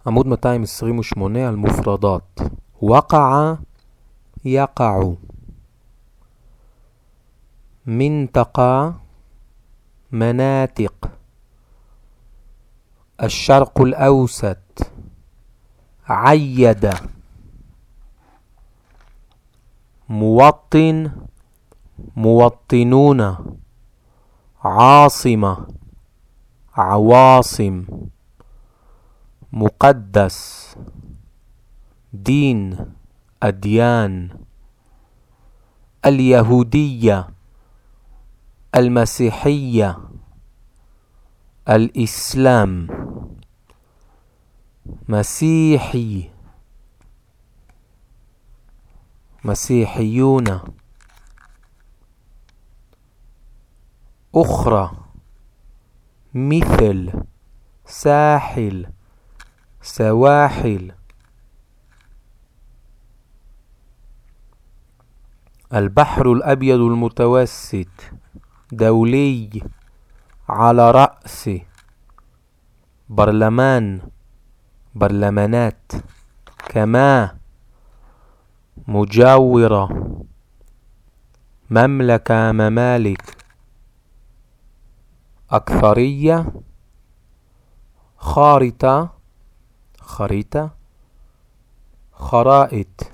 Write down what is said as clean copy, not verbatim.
عمود 228 المفردات. وقع يقع. منطقة مناطق. الشرق الأوسط. عيد. موطن موطنون. عاصمة عواصم. مقدس دين أديان. اليهودية المسيحية الإسلام. مسيحي مسيحيون. أخرى مثل ساحل سواحل. البحر الأبيض المتوسط. دولي على رأس. برلمان برلمانات. كما مجاورة. مملكة ممالك. أكثرية خارطة خريطة. خرائط